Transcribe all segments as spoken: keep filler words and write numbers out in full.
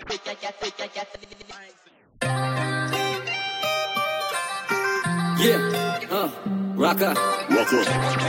Yeah, uh, rocker, rocker.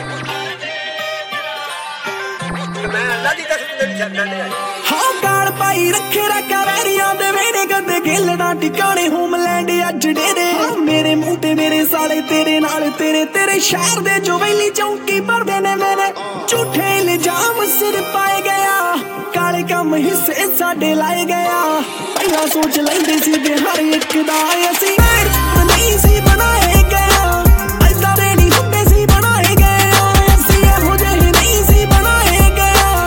ਹਾਂ ਗਾਲ ਪਾਈ ਰੱਖੇ ਰੱਖਾ ਵੈਰੀਆਂ ਦੇ ਵੇੜੇ ਕਦੇ ਖੇਲਣਾ ਟਿਕਾਣੇ ਹੋਮਲੈਂਡ ਅੱਜ ਡੇਰੇ ਮੇਰੇ ਮੂੰਹ ਤੇ ਮੇਰੇ ਸਾਲੇ ਤੇਰੇ ਨਾਲ ਤੇਰੇ ਤੇਰੇ ਸ਼ਹਿਰ ਦੇ ਜੋ ਵੈਲੀ ਚੌਂਕੀ ਭਰਦੇ ਨੇ ਮੇਰੇ ਝੂਠੇ ਇਲਜ਼ਾਮ ਸਿਰ ਪਾਏ ਗਿਆ ਕਾਲੇ ਕੰਮ ਹਿੱਸੇ ਸਾਡੇ ਲਾਏ ਗਿਆ ਪਹਿਲਾਂ ਸੋਚ ਲੈਂਦੇ ਸੀ ਕਿ ਹਰ ਇੱਕ ਦਾ ਅਸੀਂ ਨਹੀਂ ਸੀ ਬਣਾਏ ਗਿਆ ਐਦਾਂ ਦੇ ਨਹੀਂ ਹੁੰਦੇ ਸੀ ਬਣਾਏ ਗਏ ਅਸੀਂ ਇਹੋ ਜਿਹੇ ਨਹੀਂ ਸੀ ਬਣਾਏ ਗਏ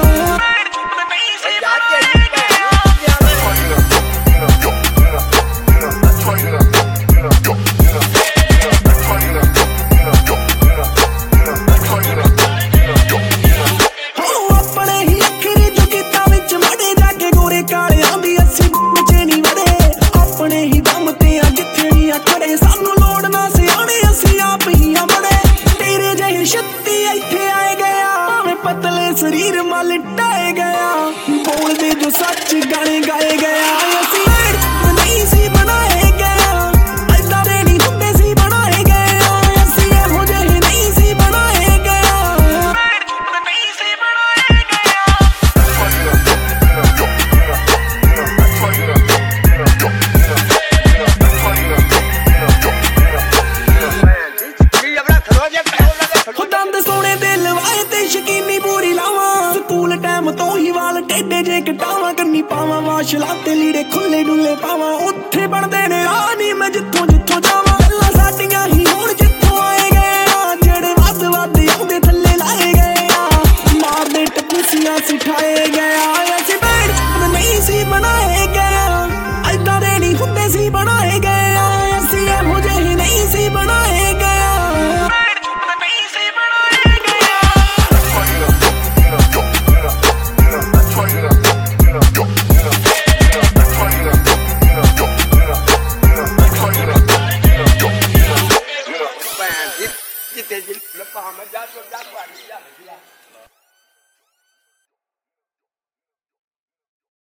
शरीर माल टाए गया बोल दे जो सच गाने गाए गया ਅਸੀਂ ਨਹੀਂ ਸੀ ਬਣਾਏ ਗਏ ਐਦਾਂ ਦੇ ਨਹੀਂ ਹੁੰਦੇ ਸੀ ਬਣਾਏ ਗਏ ਅਸੀਂ ਇਹੋ ਜਿਹੇ ਨਹੀਂ ਸੀ ਬਣਾਏ ਗਏ ਨਹੀਂ ਸੀ ਬਣਾਏ ਗਏ ਦੰਦ ਸੋਹਣੇ ਦੇ ਲਵਾਏ ਤੇ ਸ਼ਕੀਨੀ ਪੂਰੀ ਸਕੂਲ ਟਾਈਮ ਤੋਂ ਹੀ ਵਾਲ ਟੇਡੇ ਜੇ ਕਟਾਵਾਂ ਕੰਨੀ ਪਾਵਾਂ ਵਾਸ਼ਲਾ ਤੇ ਲੀੜੇ ਖੁੱਲੇ ਡੁੱਲੇ ਪਾਵਾਂ ਉੱਥੇ ਬਣਦੇ ਨੇ ਆ ਨਹੀਂ ਮੈਂ ਜਿੱਥੋਂ ਜਿੱਥੋਂ ਜਾਵਾਂ ਗੱਲਾਂ ਸਾਡੀਆਂ ਹੀ ਹੁਣ ਜਿੱਥੋਂ ਆਏ ਗਏ ਆ ਜਿਹੜੇ ਵੱਧ ਵੱਧ ਆਉਂਦੇ ਥੱਲੇ ਲਾਏ ਗਏ ਆ ਮਾਰਦੇ ਟਪੂਸੀਆਂ ਸਿਖਾਏ ਗਏ ਆ ਅਸੀਂ ਬੈਠ ਨਹੀਂ ਸੀ ਬਣਾਏ ਗਏ ਐਦਾਂ ਦੇ ਨਹੀਂ ਹੁੰਦੇ ਸੀ ਬਣਾਏ ਗਏ ਆ ਅਸੀਂ ਇਹੋ ਜਿਹੇ ਨਹੀਂ ਸੀ ਬਣਾਏ ਗਏ Kita jadi lepas amat jatuh jatuh ni lah.